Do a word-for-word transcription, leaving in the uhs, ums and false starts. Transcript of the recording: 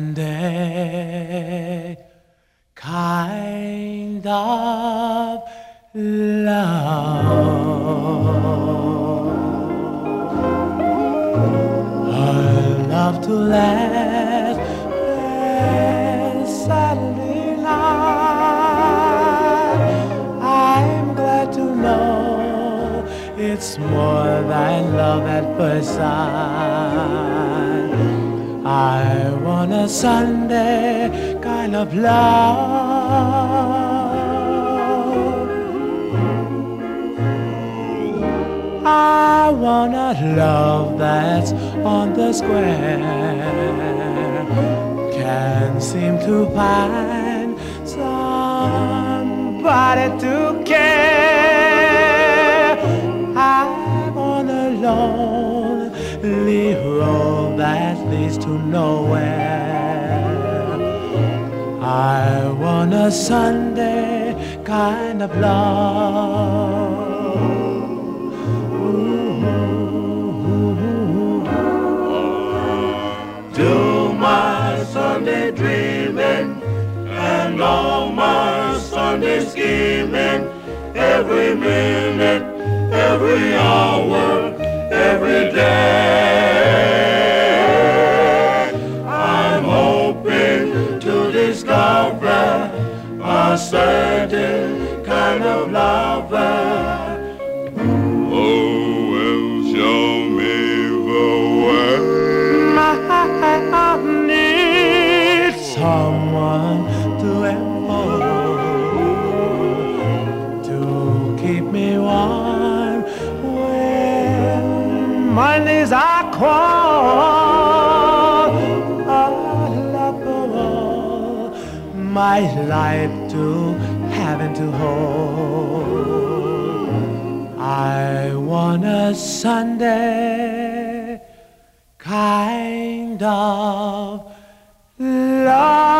Sunday kind of love. I love to laugh and Saturday night. I'm glad to know it's more than love at first sight. I want a Sunday kind of love. I want a love that's on the square. Can't seem to find somebody to care. I want a lonely road that leads to nowhere. I want a Sunday kind of love. Do my Sunday dreaming and all my Sunday scheming, every minute, every hour, every day. I'm hoping to discover a certain kind of lover. Oh, well, show me the way. I need someone to hold, to keep me warm when my knees are cold. I love all my life to having to hold. I want a Sunday kind of love.